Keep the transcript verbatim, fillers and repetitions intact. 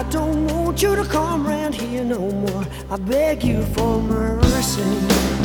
don't want you to come round here no more. I beg you for mercy.